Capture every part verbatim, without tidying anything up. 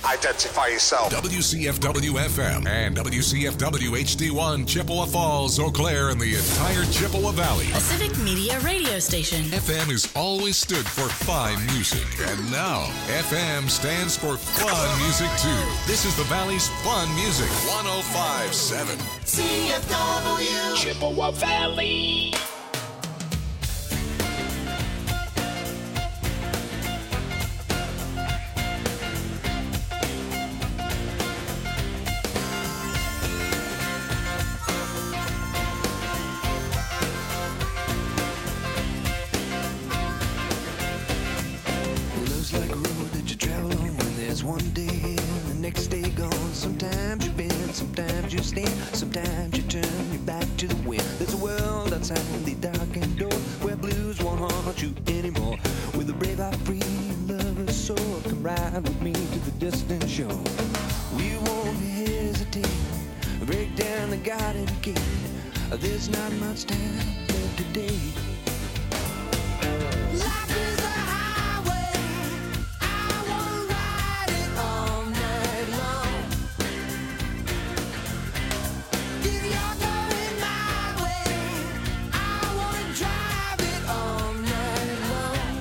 Identify yourself. W C F W F M and W C F W H D one, Chippewa Falls, Eau Claire, and the entire Chippewa Valley. A civic media radio station. F M has always stood for fine music, and now F M stands for fun music too. This is the Valley's fun music, one oh five point seven. C F W Chippewa Valley. Sometimes you turn your back to the wind. There's a world outside the darkened door where blues won't haunt you anymore. With a brave heart, free lover's soul, come ride with me to the distant shore. We won't hesitate, break down the garden gate. There's not much time left today. Life is a highway, I wanna ride it all night long. If you're going my way, I wanna drive it all night long.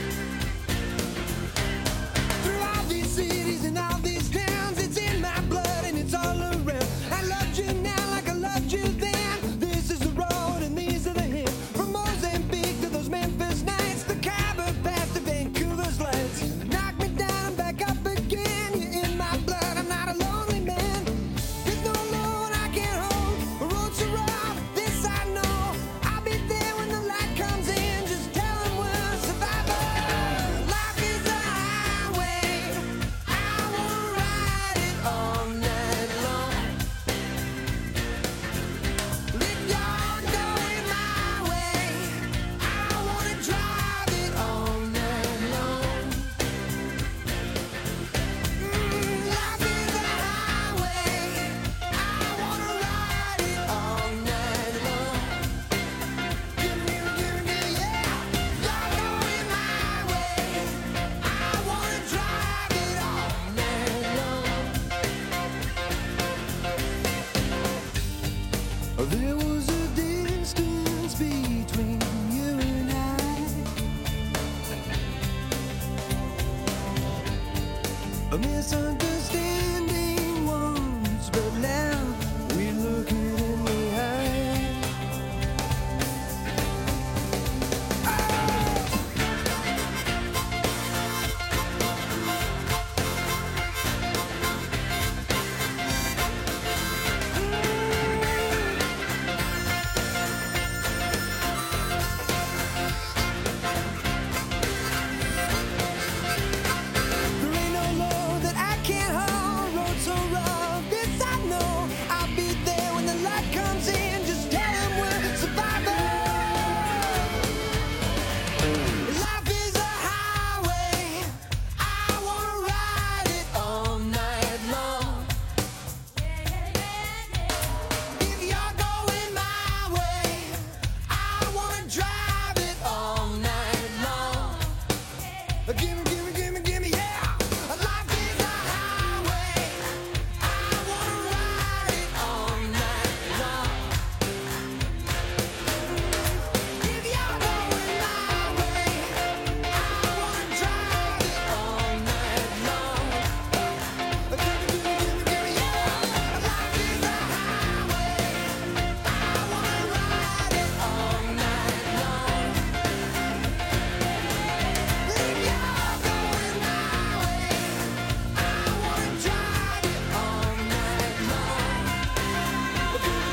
Through all these cities and all these towns, it's in my blood and it's all around. I loved you now like I loved you then. This is the road and these are the hills. From Mozambique to those Memphis nights, the Khyber Pass to Vancouver's lights. Knock me down and back up again. You're in my blood, I'm not a lonely man. There's no load I can't hold. The road's so rough, this I know. I'll be there when the light comes in. Just tell them we're survivors. Life is a highway, I wanna ride it all night long. If you're going my way, I wanna drive it all night long. Mm, life is a highway, I wanna ride it all night long. Give me, give me, yeah. You're going my way, I wanna drive it all night long. There was a distance between you and I, a misunderstanding once, but now we look it in the eye. There ain't no load that I can't hold. Road so rough, this I know. I'll be there when the light comes in. Just tell them we're survivors. Life is a highway, I wanna ride it all night long. If you're going my way, I wanna drive it all night long. Gimme, gimme, gimme, gimme, yeah. Life is a highway, I wanna ride it all night long. If you're going my way, I wanna drive it all night long. Gimme, gimme, gimme, gimme, yeah. Life is a highway, I wanna ride it all night long. If you're going my way, I wanna drive it all night long.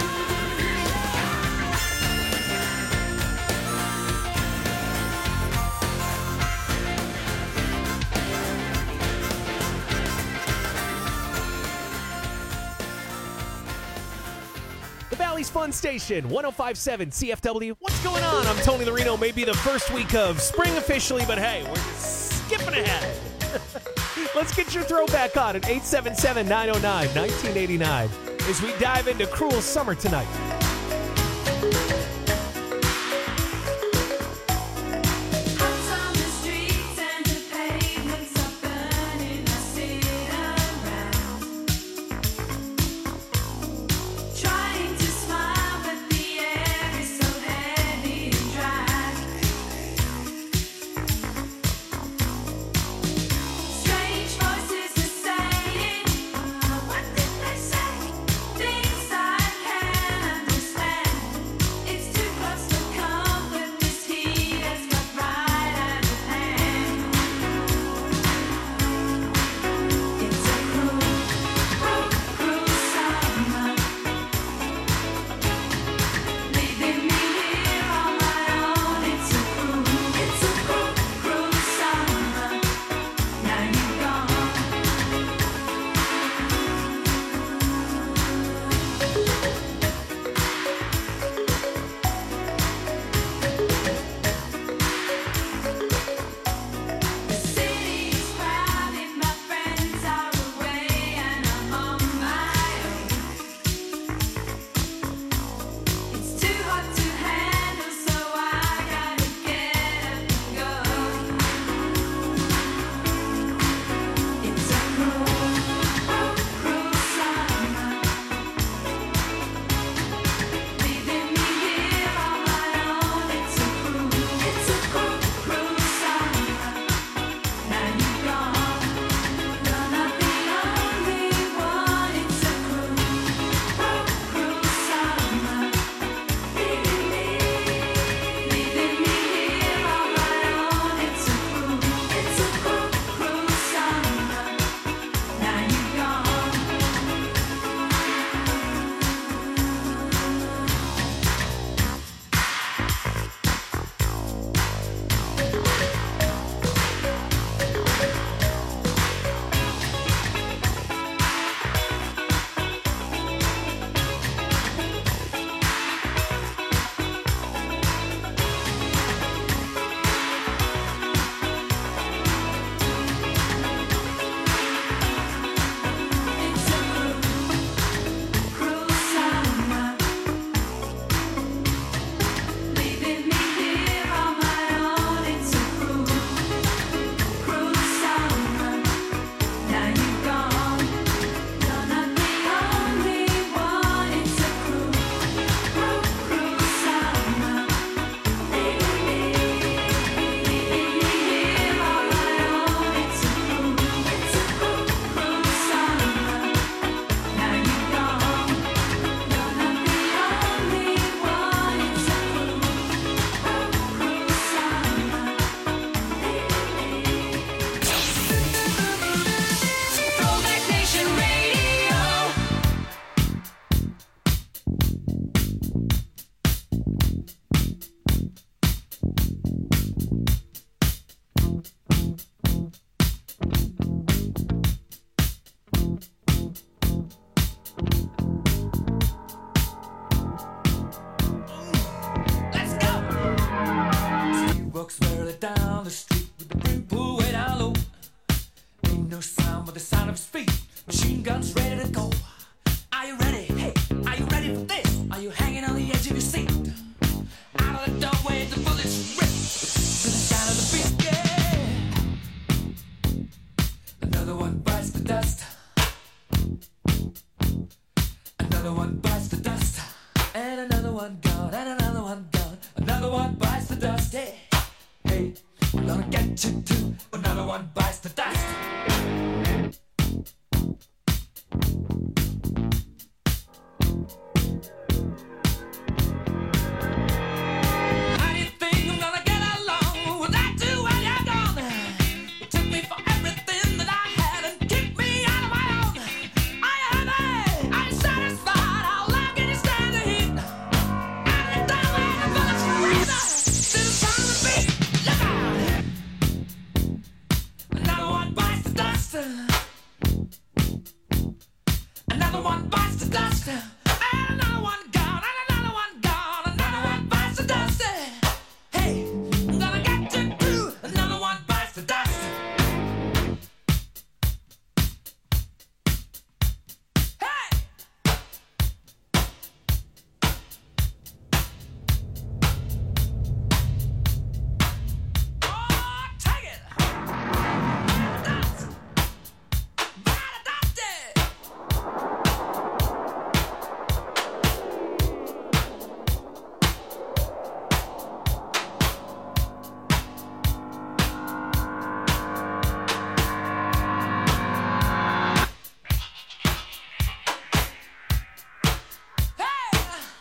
The Valley's Fun Station, one oh five point seven C F W. What's going on? I'm Tony Larino. Maybe the first week of spring officially, but hey, we're just skipping ahead. Let's get your throwback on at eight seven seven, nine oh nine, nineteen eighty-nine as we dive into Cruel Summer tonight. Out on the streets and the pavements are burning. I sit folks barely down the street with the brim pulled way down low. Ain't no sound but the sound of his feet. Machine guns ready to go. Are you ready? Hey, are you ready for this? Are you hanging on the edge of your seat? Out of the doorway, the bullets rip to the sound of the beat. Yeah. Another one bites the dust. Another one bites the dust. And another one gone. And another one gone. Another one bites the dust. Hey, hey, we're gonna get you too. Another one bites the dust. How do you think I'm gonna get along without you when you're gone? You took me for everything that I had and kicked me out of my own. Are you happy? Are you satisfied? How long can you stand the heat? Out of the doorway, the bullets breathe to the sound of the beat. Look out! Another one bites the dust. Another one bites the dust. And another one gone. And another one gone. Another one bites the dust. Hey, I'm gonna get you too. Another one bites the dust. Hey! Oh, take it! Dust! Bite the dust! Hey!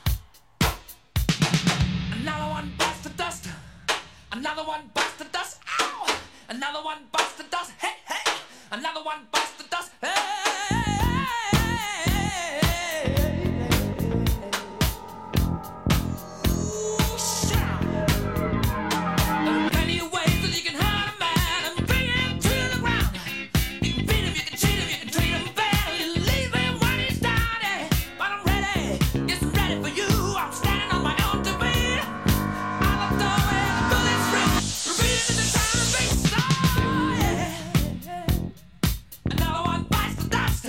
Another one bites the dust. Another one bites the dust. Ow! Another one bites the dust. Hey, hey! Another one bites the dust. Hey! Ooh, shout! There are plenty of ways that you can hurt a man and bring him to the ground. You can beat him, you can cheat him, you can treat him bad, you leave him when he's down. eh. But I'm ready, yes, I'm ready for you. I'm standing on my own two feet. Out of the doorway, the bullets rip, repeating the sound of beats. Oh, yeah. Another one bites the dust.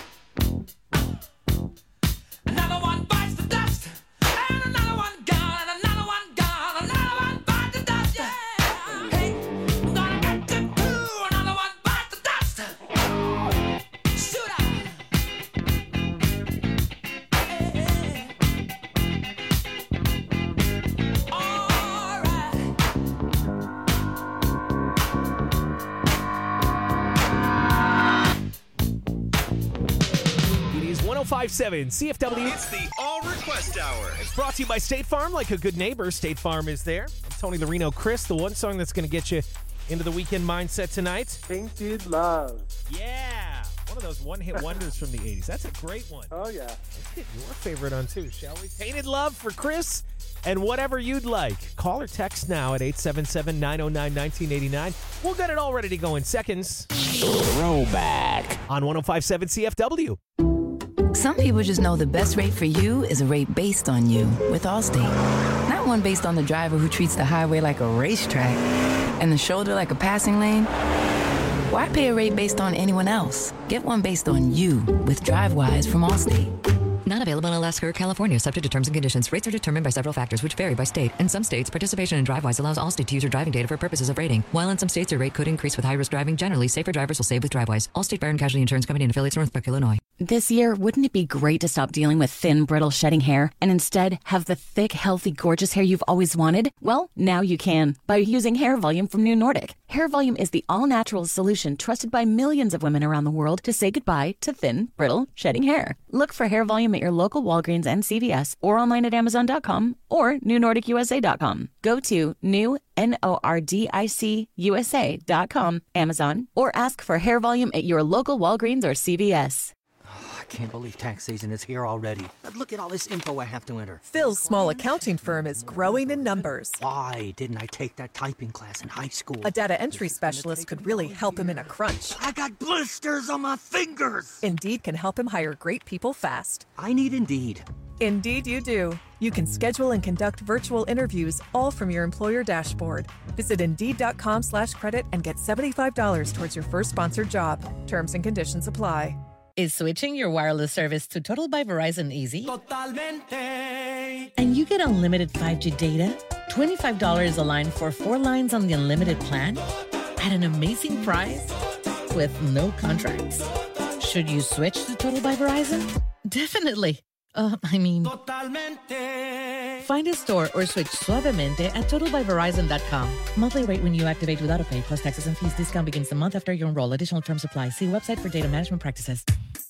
Another one bites the dust. And another one gone. And another one gone. Another one bites the dust. Yeah. Hey, I'm gonna get you too. Another one bites the dust. Shoot out. Hey, hey. All right. It is one oh five point seven C F W. It's the All Request Hour. It's brought to you by State Farm. Like a good neighbor, State Farm is there. I'm Tony Lorino. Chris, the one song that's going to get you into the weekend mindset tonight. Tainted Love. Yeah. One of those one-hit wonders from the eighties. That's a great one. Oh, yeah. Let's get your favorite on, too, shall we? Tainted Love for Chris and whatever you'd like. Call or text now at eight seven seven, nine oh nine, one nine eight nine. We'll get it all ready to go in seconds. Throwback. On one oh five point seven C F W. Some people just know the best rate for you is a rate based on you with Allstate. Not one based on the driver who treats the highway like a racetrack and the shoulder like a passing lane. Why pay a rate based on anyone else? Get one based on you with DriveWise from Allstate. Not available in Alaska or California, subject to terms and conditions. Rates are determined by several factors, which vary by state. In some states, participation in DriveWise allows Allstate to use your driving data for purposes of rating. While in some states, your rate could increase with high-risk driving. Generally, safer drivers will save with DriveWise. Allstate Fire and Casualty Insurance Company and affiliates, Northbrook, Illinois. This year, wouldn't it be great to stop dealing with thin, brittle, shedding hair and instead have the thick, healthy, gorgeous hair you've always wanted? Well, now you can by using Hair Volume from New Nordic. Hair Volume is the all-natural solution trusted by millions of women around the world to say goodbye to thin, brittle, shedding hair. Look for Hair Volume at your local Walgreens and C V S or online at amazon dot com or new nordic u s a dot com. Go to new N O R D I C U S A dot com, Amazon, or ask for Hair Volume at your local Walgreens or C V S. I can't believe tax season is here already. Look at all this info I have to enter. Phil's small accounting firm is growing in numbers. Why didn't I take that typing class in high school? A data entry specialist could really help him in a crunch. I got blisters on my fingers. Indeed can help him hire great people fast. I need Indeed. Indeed, you do. You can schedule and conduct virtual interviews all from your employer dashboard. Visit Indeed.com slash credit and get seventy-five dollars towards your first sponsored job. Terms and conditions apply. Is switching your wireless service to Total by Verizon easy? Totalmente. And you get unlimited five G data, twenty-five dollars a line for four lines on the unlimited plan, at an amazing price, with no contracts. Should you switch to Total by Verizon? Definitely. Uh, I mean, Totalmente. Find a store or switch suavemente at total by verizon dot com. Monthly rate when you activate without a pay plus taxes and fees. Discount begins the month after you enroll. Additional terms apply. See website for data management practices.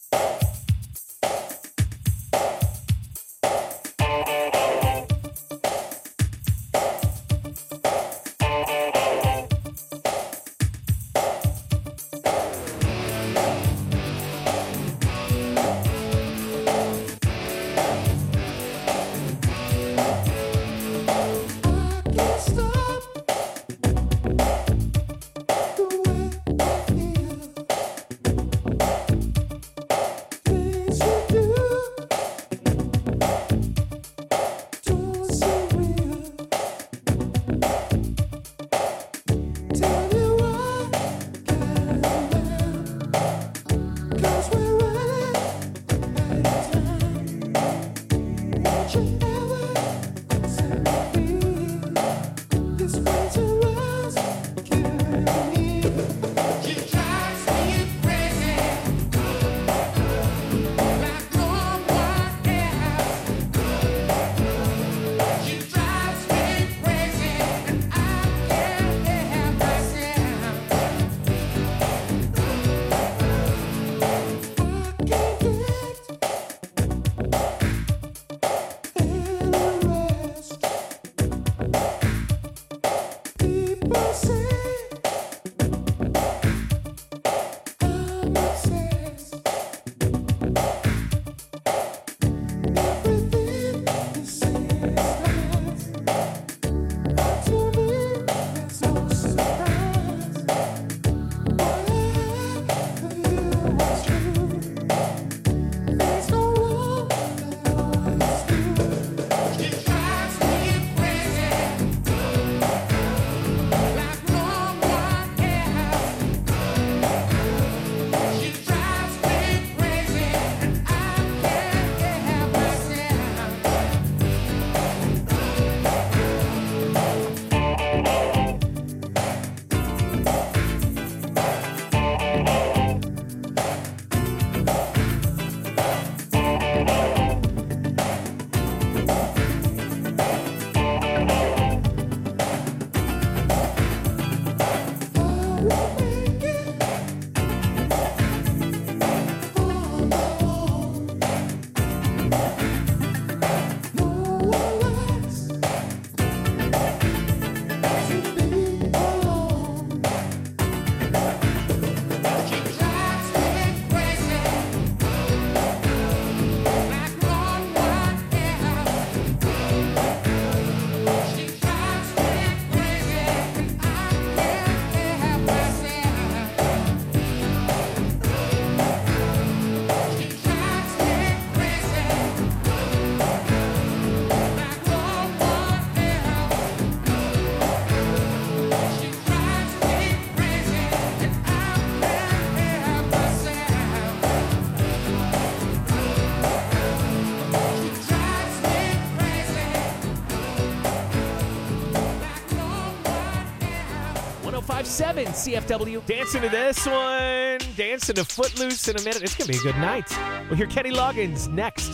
seven C F W. Dancing to this one. Dancing to Footloose in a minute. It's going to be a good night. We'll hear Kenny Loggins next.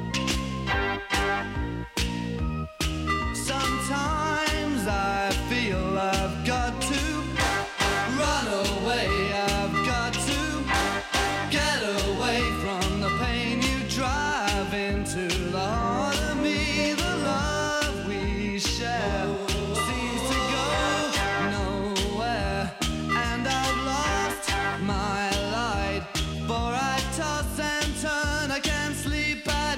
Sometimes I feel I've got to run away. I've got to get away from the pain you drive into the heart of me. The love we share seems to go nowhere, and I've lost my light. For I toss and turn, I can't sleep at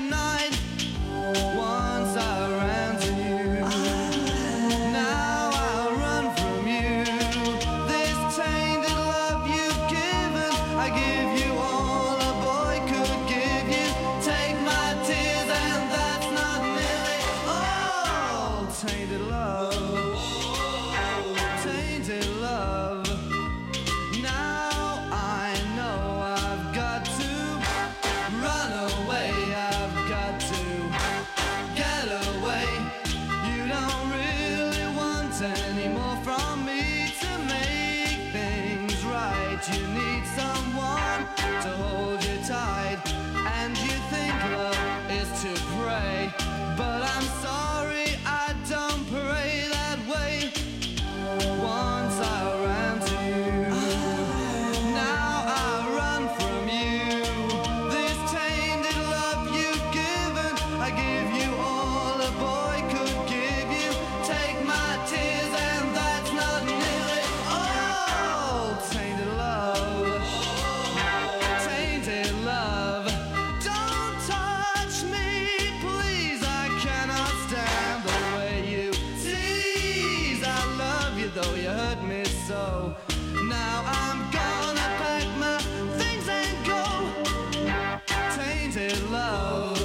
right. You need someone to hold you tight, and you think love is to pray. But I'm sorry, I don't pray that way. Once I ran to you, now I run from you. This tainted love you've given, I give you all a boy could give you. Take my tears and that's not nearly all. Tainted love, tainted love. Don't touch me, please. I cannot stand the way you tease. I love you though you hurt me so. Now I'm gonna pack my things and go. Tainted love,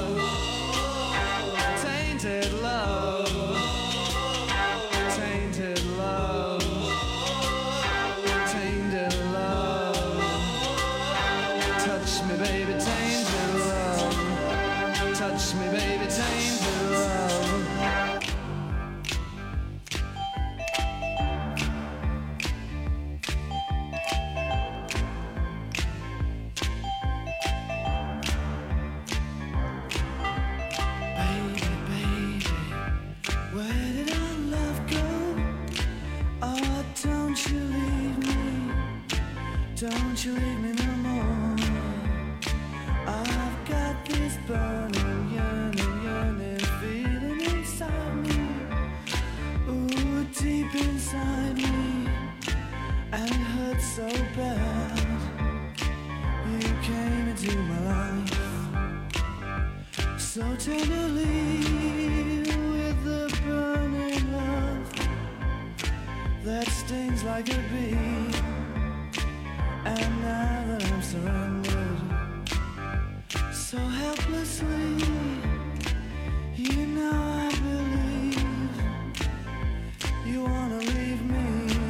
tainted love, tainted love, tainted love. Touch me, baby, tainted love. Touch me, baby, tainted love. Baby, baby, where did our love go? Oh, don't you leave me, don't you leave me no more. I've got this burning, yearning, yearning feeling inside me. Ooh, deep inside me, and it hurts so bad. You came into my life so tenderly, with the burning love that stings like a bee. And now that I'm surrendered so helplessly, you know I believe you wanna leave me.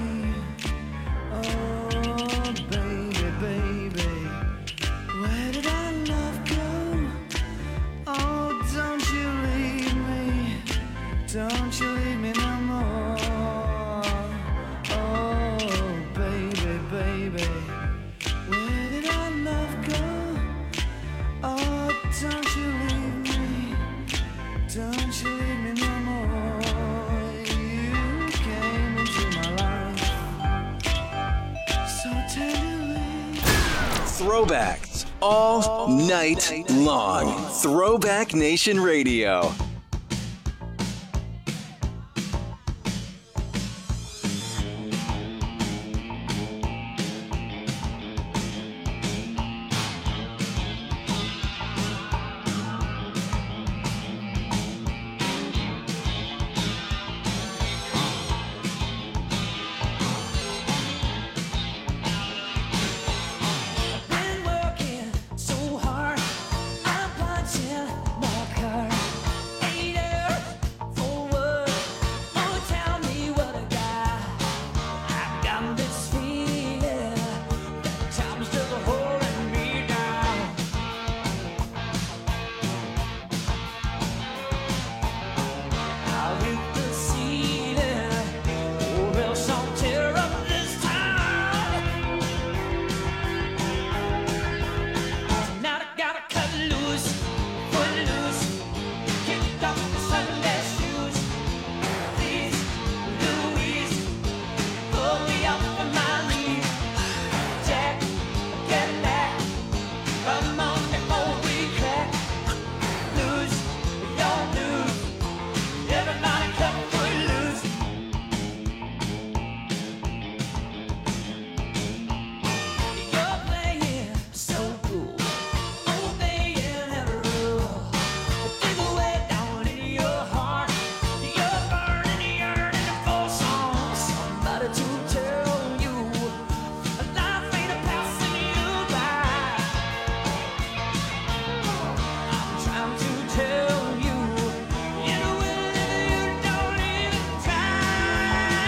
Oh, baby, baby, where did our love go? Oh, don't you leave me, don't you leave me no more. Oh, baby, baby, where did our love go? Oh, don't you leave me, don't you leave me no more. You came into my life so tenderly. Throwbacks all night long. Throwback Nation Radio. Been working so hard, I'm punching my card. Eight hours for work. Oh, tell me what I got. I got this feeling that time's just holding me down. I'll hit the ceiling, or else I'll tear up this town. Now I gotta cut loose, foot loose, kick off the Sunday shoes. Please, Louise, pull me up from my knees. Jack, get back, come on before we crack. Lose, don't lose, everybody cut foot loose. You're playing so cool, obeying every rule. Dig away down in your heart, you're burning, yearning for some somebody to tell you life ain't a passing you by. I'm trying to tell you, you will if you don't even try.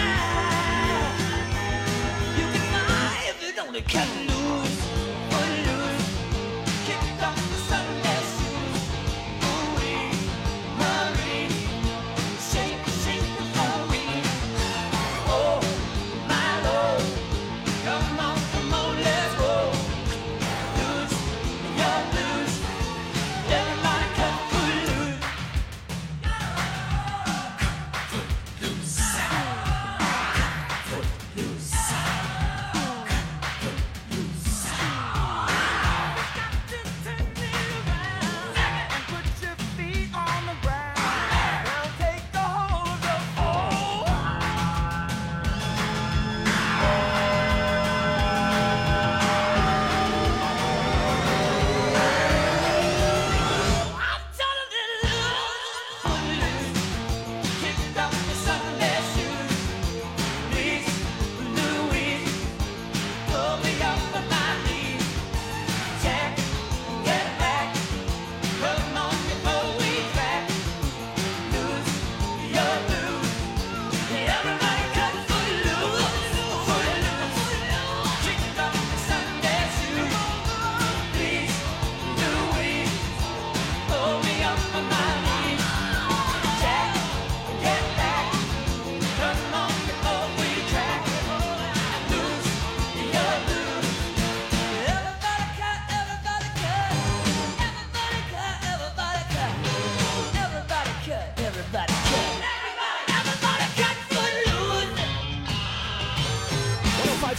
You can fly if you only cut loose, foot loose, kick off the Sunday shoes. Ooh-wee, Marie, shake, shake for me. Oh, my Lord, come on, come on, let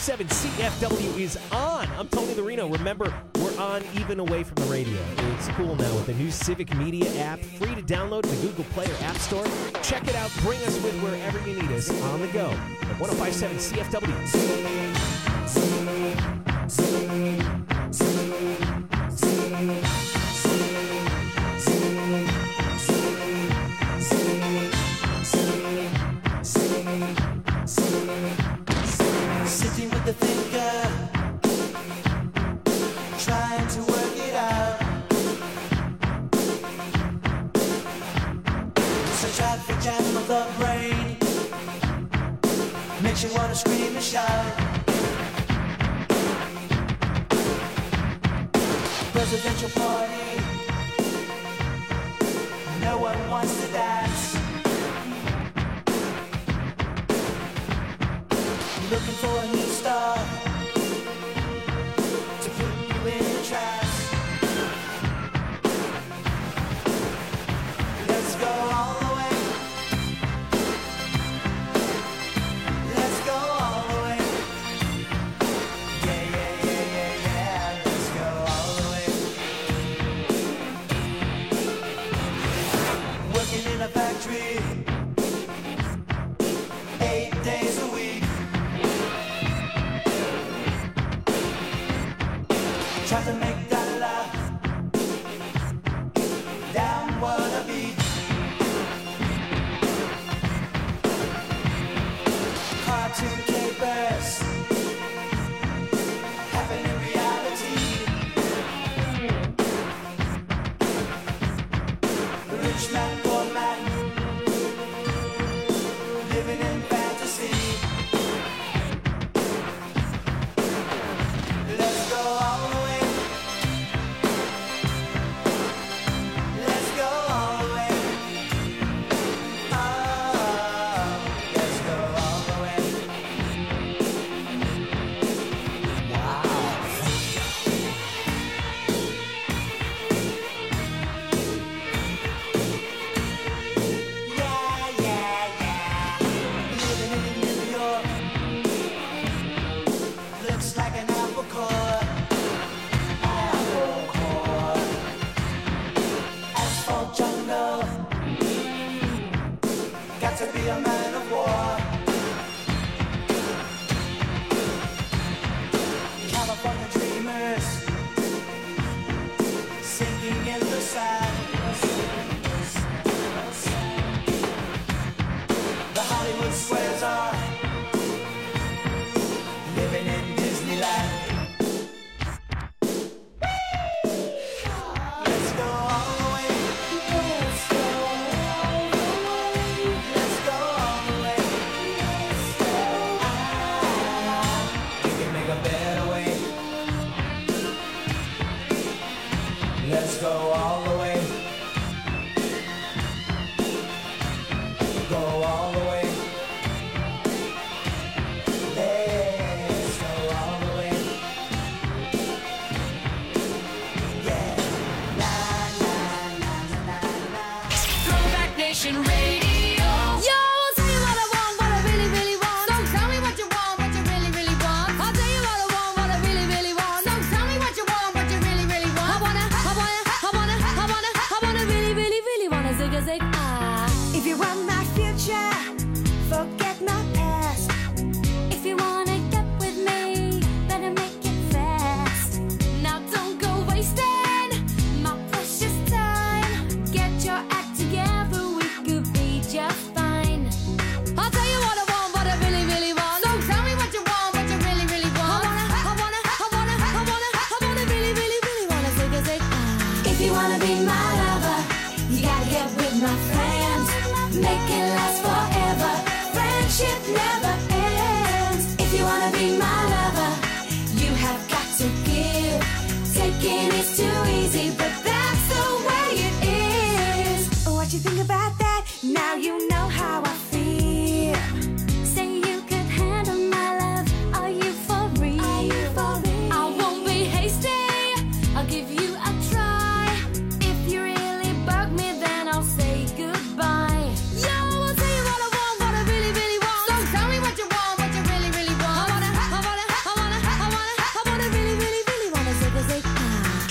seven C F W is on. I'm Tony Lorino. Remember, we're on even away from the radio. It's cool now with the new Civic Media app, free to download in the Google Play or App Store. Check it out. Bring us with wherever you need us on the go at one oh five seven C F W. Sitting with the thinker, trying to work it out. It's a traffic jam of the brain, makes you want to scream and shout. Presidential party, no one wants to dance. Looking for a new star to put you in a trance. Let's go all the way. Let's go all the way. Yeah, yeah, yeah, yeah, yeah. Let's go all the way. Working in a factory, eight days a week. Try to make that laugh down what a beat. Cartoon capers happen in reality. Rich man, poor man, living in fantasy. Let's go all the way.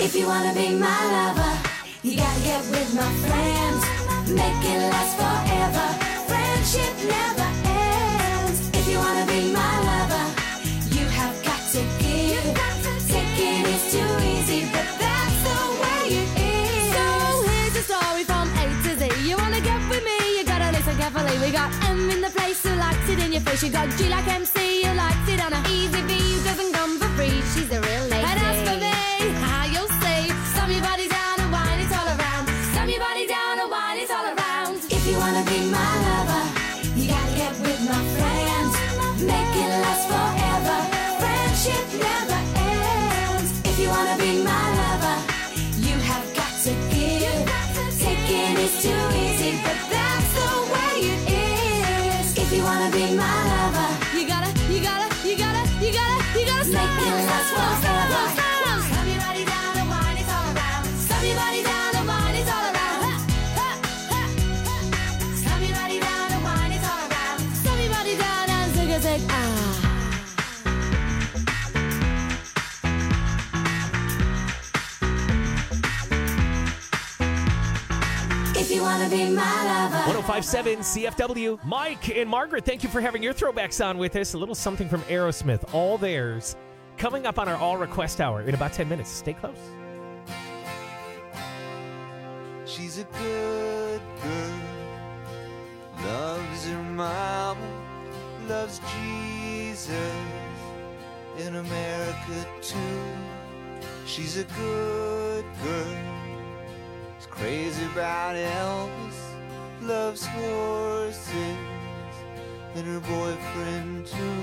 If you wanna be my lover, you gotta get with my friends. Make it last forever. Friendship never ends. If you wanna be my lover, you have got to give. Taking is too easy, but that's the way it is. So here's the story from A to Z. You wanna get with me, you gotta listen carefully. We got M in the place who likes it in your face. You got G like M C who likes it on a easy V who doesn't come for free. She's a real lady. And as for me, how you'll see, slam your body down and wine it all around. Slam your body down and wine it all around. If you wanna be my lover, you gotta get with my friends. Make it last forever. Friendship never ends. If you wanna be my lover, you have got to give. Taking is too easy, but that's the way it is. If you wanna be my lover, you gotta, you gotta, you gotta, you gotta, you gotta make it last forever. Slam your body down and wine it all around. Slam your body down and wine it all around. Slam your body down and wine it all around. Slam your body down and zig a zig ah. If you wanna be my lover. one oh five point seven C F W. Mike and Margaret, thank you for having your throwbacks on with us. A little something from Aerosmith, All Theirs, coming up on our All Request Hour in about ten minutes. Stay close. She's a good girl, loves her mama, loves Jesus, in America too. She's a good girl, is crazy about Elvis, loves horses, and her boyfriend too.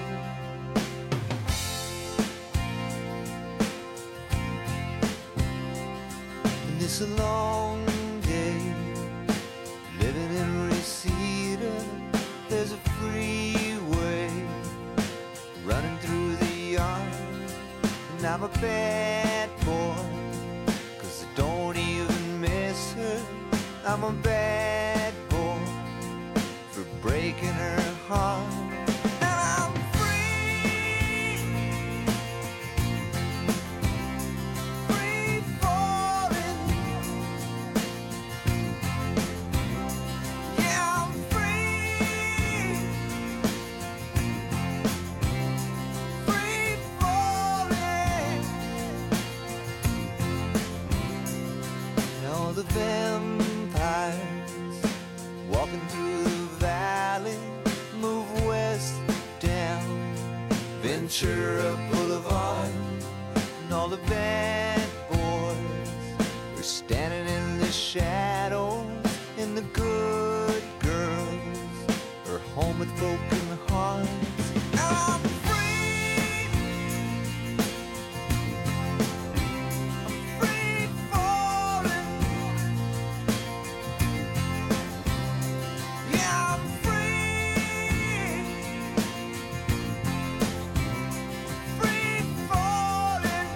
And it's a long day, living in Reseda. There's a freeway running through the yard, and I'm a bad boy, 'cause I don't even miss her. I'm a bad boy for breaking her heart. And I'm free, free falling. Yeah, I'm free, free falling. And all the vampires walking through the valley move west down Ventura Boulevard, and all the bad boys are standing in the shadows, and the good girls are home with broken hearts. I'm free, I'm free falling. Yeah, I'm free, free falling.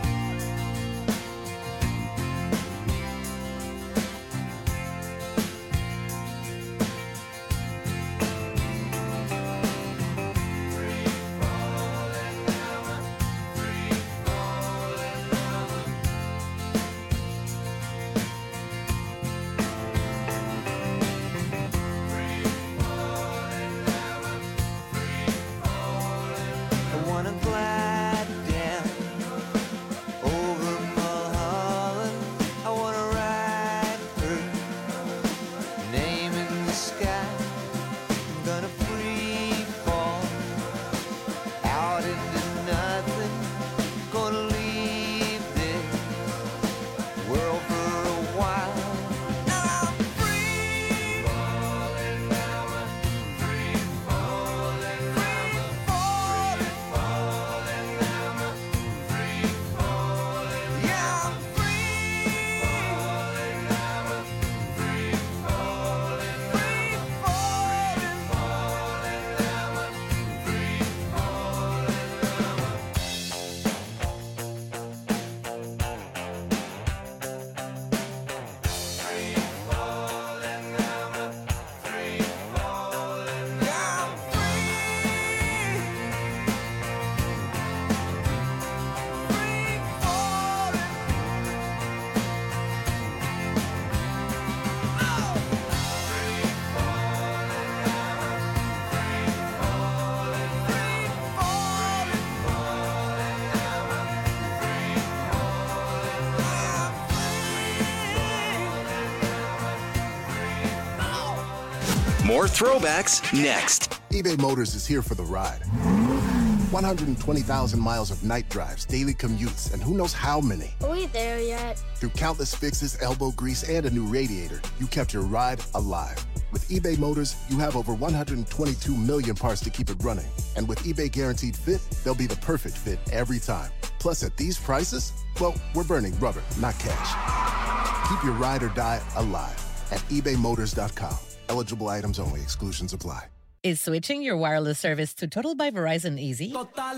More throwbacks next. eBay Motors is here for the ride. one hundred twenty thousand miles of night drives, daily commutes, and who knows how many. Are we there yet? Through countless fixes, elbow grease, and a new radiator, you kept your ride alive. With eBay Motors, you have over one hundred twenty-two million parts to keep it running. And with eBay Guaranteed Fit, they'll be the perfect fit every time. Plus, at these prices, well, we're burning rubber, not cash. Keep your ride or die alive at ebay motors dot com. Eligible items only. Exclusions apply. Is switching your wireless service to Total by Verizon easy?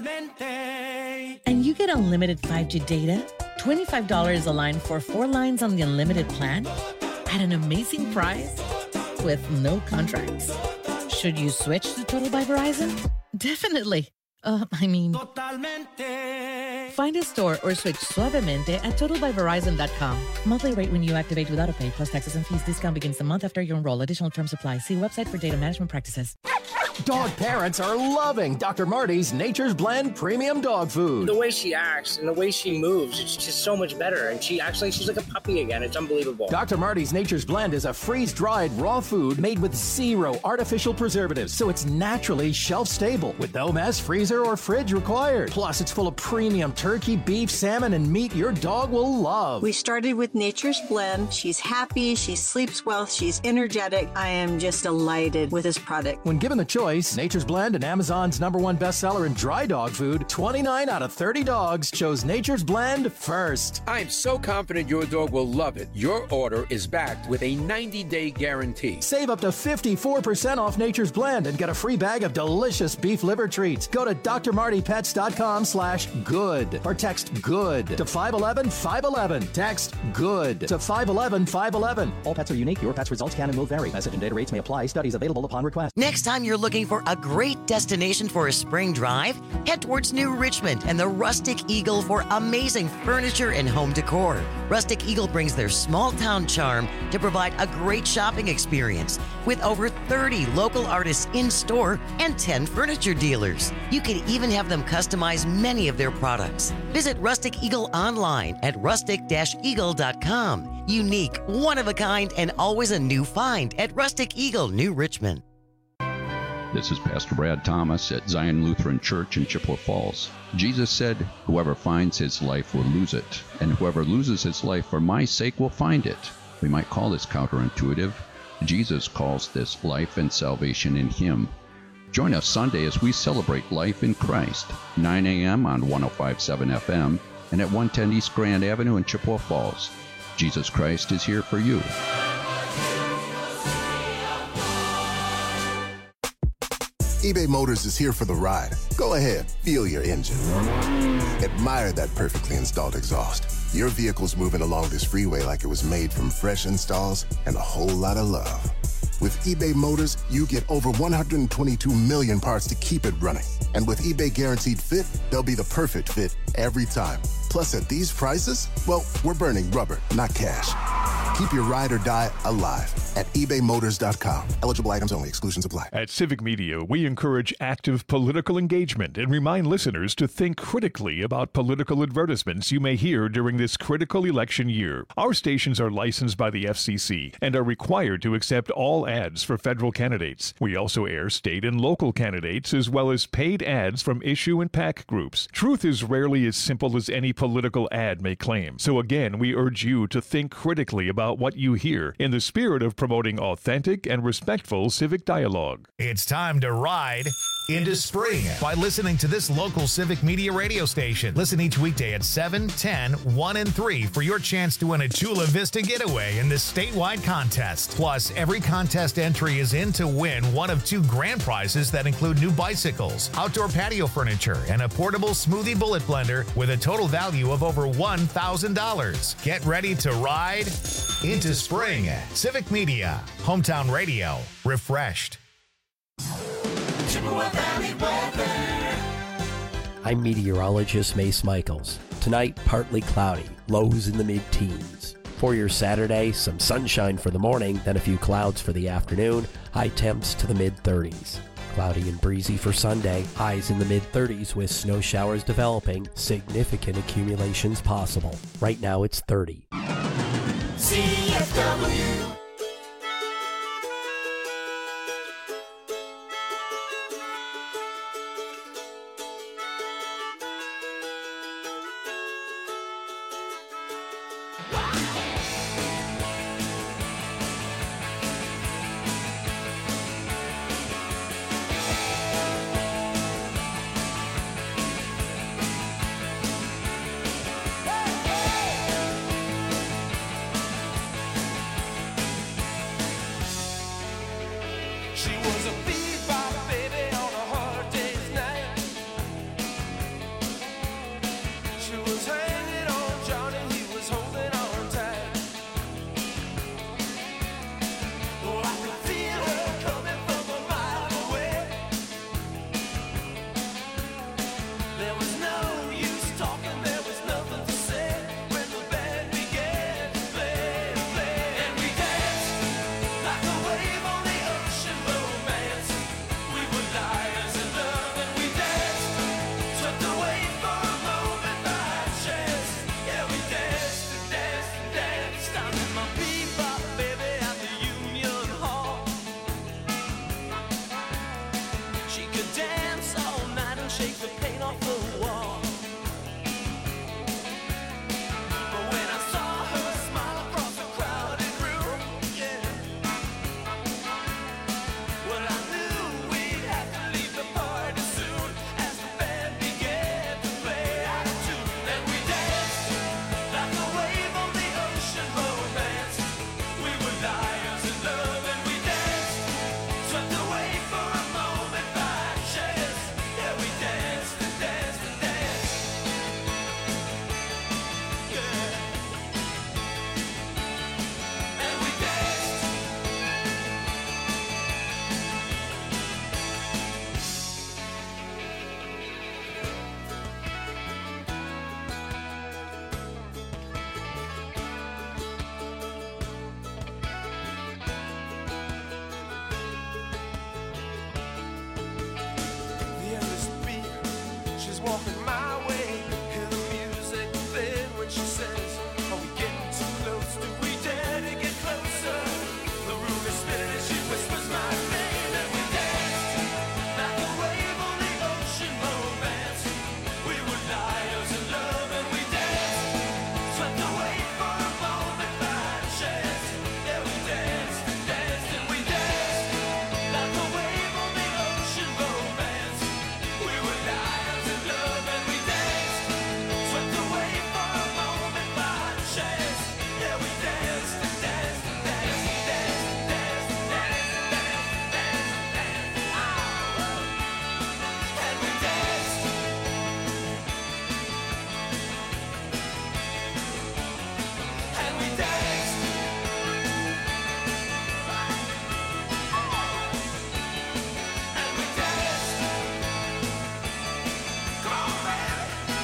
Totalmente. And you get unlimited five G data, twenty-five dollars a line for four lines on the unlimited plan, at an amazing price, with no contracts. Should you switch to Total by Verizon? Definitely. Uh, I mean... Totalmente. Find a store or switch suavemente at total by verizon dot com. Monthly rate when you activate without a pay, plus taxes and fees. Discount begins the month after you enroll. Additional terms apply. See website for data management practices. Dog parents are loving Doctor Marty's Nature's Blend Premium Dog Food. The way she acts and the way she moves, it's just so much better. And she actually, she's like a puppy again. It's unbelievable. Doctor Marty's Nature's Blend is a freeze-dried raw food made with zero artificial preservatives, so it's naturally shelf-stable with no mess, freezer, or fridge required. Plus, it's full of premium turkey, beef, salmon, and meat your dog will love. We started with Nature's Blend. She's happy, she sleeps well, she's energetic. I am just delighted with this product. When given the choice, Nature's Blend and Amazon's number one bestseller in dry dog food, twenty-nine out of thirty dogs chose Nature's Blend first. I'm so confident your dog will love it. Your order is backed with a ninety-day guarantee. Save up to fifty-four percent off Nature's Blend and get a free bag of delicious beef liver treats. Go to d r marty pets dot com slash good or text good to five one one five one one. Text good to five one one five one one. All pets are unique. Your pet's results can and will vary. Message and data rates may apply. Studies available upon request. Next time you're looking for a great destination for a spring drive, head towards New Richmond and the Rustic Eagle for amazing furniture and home decor. Rustic Eagle brings their small town charm to provide a great shopping experience with over thirty local artists in store and ten furniture dealers. You can even have them customize many of their products. Visit Rustic Eagle online at rustic dash eagle dot com. Unique, one of a kind, and always a new find at Rustic Eagle, New Richmond. This is Pastor Brad Thomas at Zion Lutheran Church in Chippewa Falls. Jesus said, "Whoever finds his life will lose it, and whoever loses his life for my sake will find it." We might call this counterintuitive. Jesus calls this life and salvation in him. Join us Sunday as we celebrate life in Christ, nine a.m. on one oh five point seven F M and at one ten East Grand Avenue in Chippewa Falls. Jesus Christ is here for you. eBay Motors is here for the ride. Go ahead, feel your engine. Admire that perfectly installed exhaust. Your vehicle's moving along this freeway like it was made from fresh installs and a whole lot of love. With eBay Motors, you get over one hundred twenty-two million parts to keep it running. And with eBay Guaranteed Fit, they'll be the perfect fit every time. Plus, at these prices, well, we're burning rubber, not cash. Keep your ride or die alive at ebay motors dot com. Eligible items only. Exclusions apply. At Civic Media, we encourage active political engagement and remind listeners to think critically about political advertisements you may hear during this critical election year. Our stations are licensed by the F C C and are required to accept all ads for federal candidates. We also air state and local candidates as well as paid ads from issue and PAC groups. Truth is rarely as simple as any political ad may claim. So again, we urge you to think critically about what you hear in the spirit of promoting authentic and respectful civic dialogue. It's time to ride into spring by listening to this local Civic Media radio station. Listen each weekday at seven, ten, one, and three for your chance to win a Chula Vista getaway in this statewide contest. Plus, every contest entry is in to win one of two grand prizes that include new bicycles, outdoor patio furniture, and a portable smoothie bullet blender with a total value of over one thousand dollars. Get ready to ride into spring. Civic Media, hometown radio, refreshed. I'm meteorologist Mace Michaels. Tonight, partly cloudy, lows in the mid-teens. For your Saturday, some sunshine for the morning, then a few clouds for the afternoon, high temps to the mid-thirties. Cloudy and breezy for Sunday, highs in the mid-thirties with snow showers developing, significant accumulations possible. Right now it's thirty. C F W. was walking my way. Hear the music playing when she says, are we getting too close? Do we dare to get closer? The room is spinning and she whispers my name, and we danced like a wave on the ocean romance. We were liars in love and we danced, swept away for a moment by chance. Yeah, we danced and danced and we danced like a wave on the ocean romance. We were liars in love and we danced, swept away for a moment by chance. Yeah, we danced and danced and danced and danced and danced and danced and danced and danced and danced. And we danced. And we danced. And we danced. Come on, man.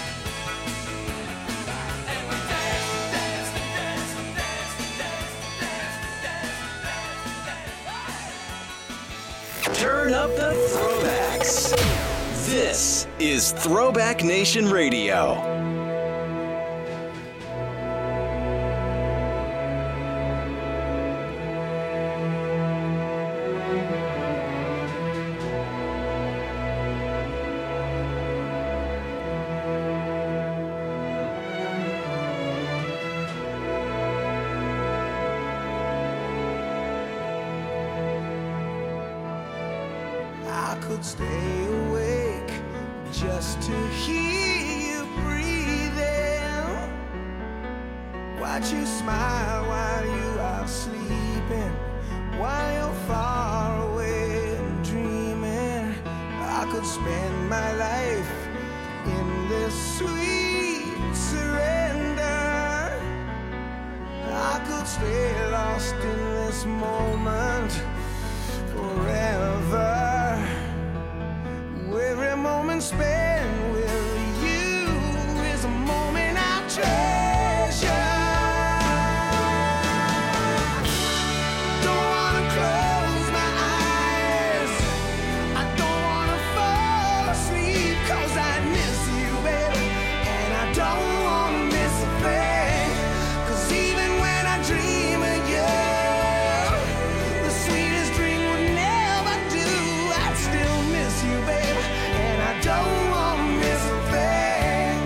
And we danced, danced, and danced, and danced, and danced, and danced, and danced, and danced. Turn up the throwbacks. This is Throwback Nation Radio. I could stay awake just to hear you breathing. Watch you smile while you are sleeping, while you're far away and dreaming. I could spend my life in this sweet surrender. I could stay lost in this moment forever. Every moment spent with you is a moment I treasure. Don't wanna close my eyes, I don't wanna fall asleep, 'cause I miss you, baby, and I don't wanna miss a thing. 'Cause even when I dream of you, the sweetest dream would never do. I'd still miss you, baby, and I don't want to miss a thing.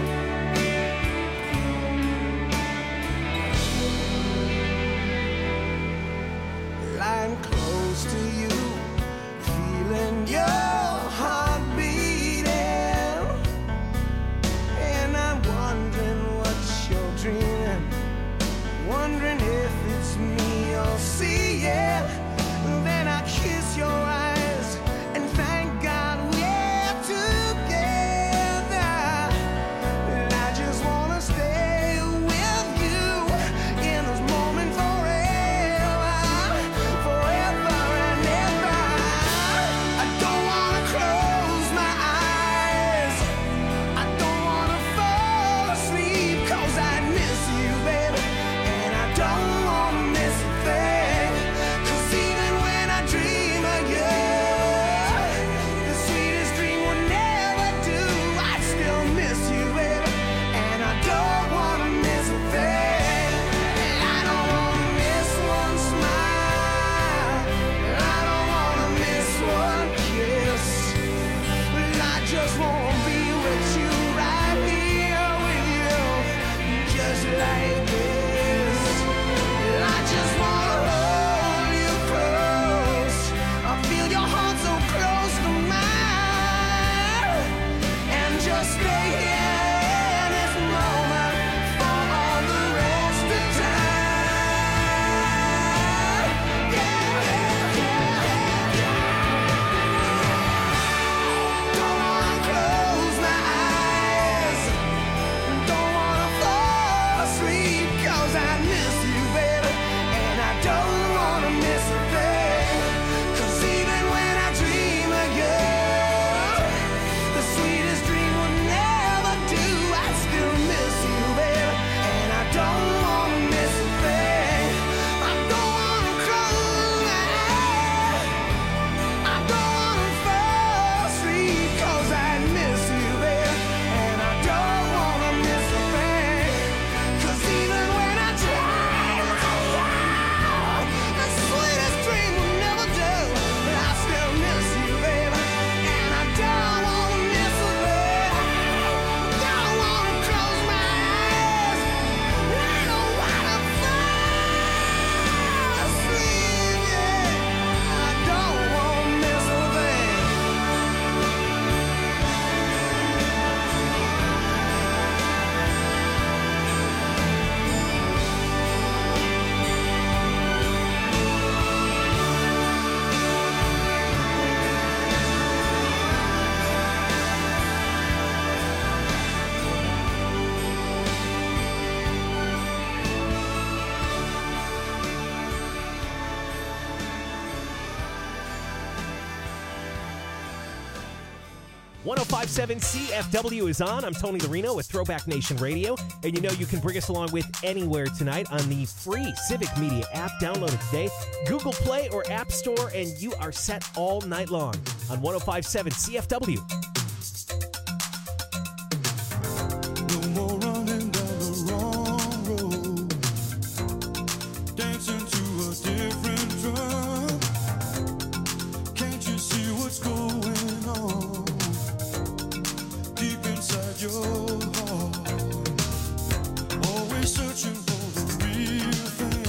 Lying close to you, feeling your heart beating, and I'm wondering what you're dreaming, wondering if it's me you're seeing. Then I kiss your eyes and thank God we're together. And I just wanna stay with you in this moment forever, forever and ever. I don't wanna close my eyes, I don't wanna fall asleep, 'cause I miss you, baby, and I don't wanna miss a thing. 'Cause even when I dream of you, the sweetest dream would never do. I'd still miss you, baby, and I don't wanna miss a thing. I don't wanna miss one smile, I don't wanna miss one kiss. I just wanna be with you, right here with you, just like this. I just wanna hold you close, I feel your heart so close to mine, and just stay here in this moment for all the rest of time. Yeah, yeah, yeah, yeah. Don't wanna close my eyes, one oh five point seven C F W is on. I'm Tony Larino with Throwback Nation Radio. And you know you can bring us along with anywhere tonight on the free Civic Media app. Download it today. Google Play or App Store, and you are set all night long on one oh five point seven C F W. No more running down the wrong road, dancing to a different drum. Can't you see what's going on deep inside your heart? Always searching for the real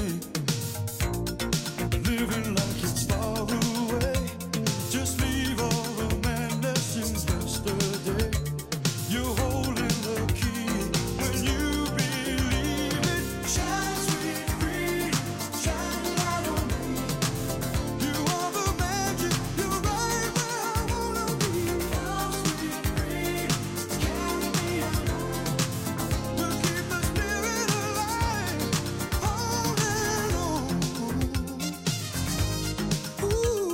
thing, living like it's far away. Just leave all the madness in yesterday. You're holding the key when you believe it. Shine, sweet freedom, shine light on me. You are the magic, you're right where I wanna be. Oh, sweet freedom, carry me along. We'll keep the spirit alive, on and on. Ooh.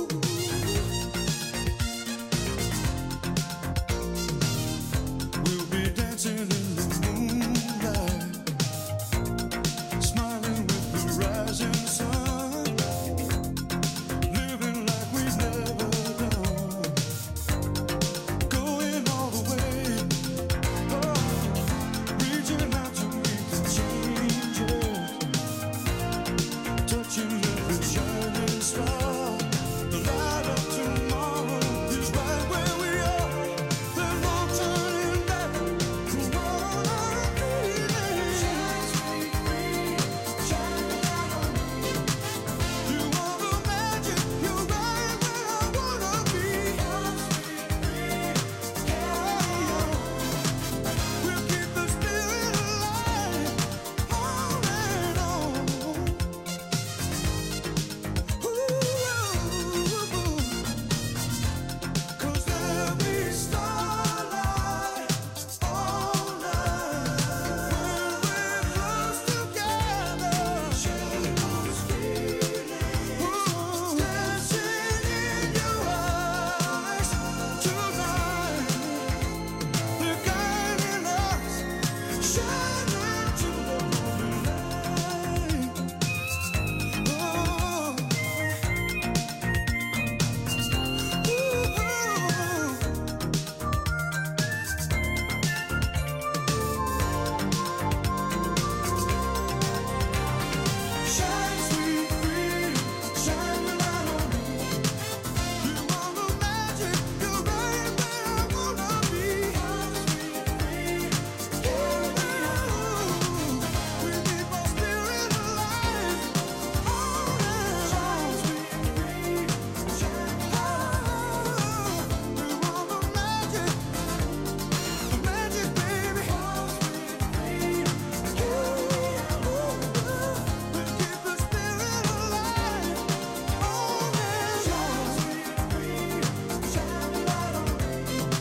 We'll be dancing in the moonlight, smiling with the rising sun, living like we've never done, going all the way, oh, reaching out to make the changes, touching every shining star. The light of tomorrow is right where we are. There's no turning back. Come on, I'm feeling. Shine, sweet freedom, shine light on me. You are the magic, you're right where I wanna be. Oh, sweet freedom, carry on. We'll keep the spirit alive, on and on. Cause there'll be starlight all night when we're close together. Sharing those feelings, dancing in your eyes tonight. They're guiding us, shining to the morning light. Oh. Shine, sweet freedom, shine your light on me. You are the magic, you're right where I wanna be. Sweet freedom, carry me along. We keep our spirit alive, on and on. Sweet freedom, shine your light on. You are the magic, the magic, baby. Sweet freedom, carry me along. We keep the spirit alive, on and on. Sweet freedom, shine your light on me.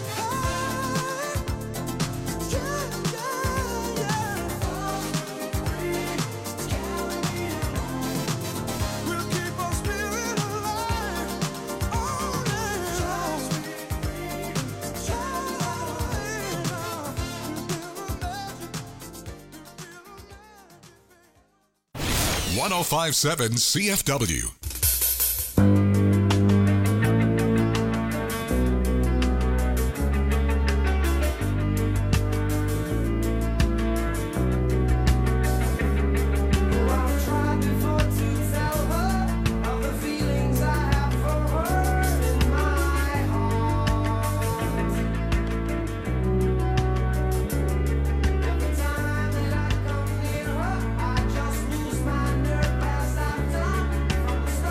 Yeah, yeah, yeah. Sweet freedom, carry me along. We'll keep our spirit alive, on and on. Sweet freedom, shine your light on me. one oh five point seven C F W. I've tried before to tell her of the feelings I have for her in my heart. Every time that I come near her, I just lose my nerve as I've done from the start.